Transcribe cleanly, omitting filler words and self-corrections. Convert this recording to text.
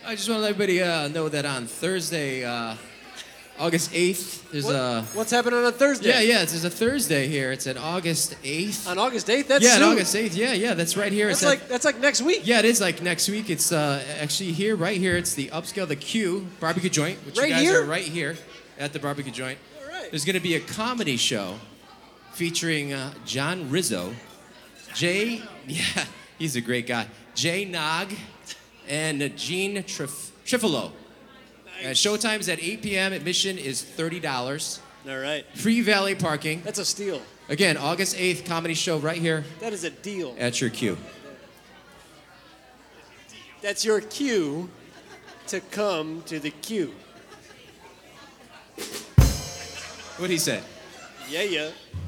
I just want to let everybody know that on Thursday, August 8th, there's What's happening on Thursday? Yeah, there's a Thursday here. It's on August 8th. On August 8th? That's Yeah, soon. on August 8th. Yeah, that's right here. That's like next week. Yeah, it is like next week. It's actually right here. It's the Upscale, the Q barbecue joint, which Right you guys here? are right here at the barbecue joint. All right. There's going to be a comedy show featuring John Rizzo, Jay, yeah, he's a great guy, Jay Nog, and Gene Trifolo. Showtime's at 8 p.m. Admission is $30. All right. Free valet parking. That's a steal. Again, August 8th, comedy show right here That is a deal. at your Q. That's your cue to come to the queue. What'd he say? Yeah.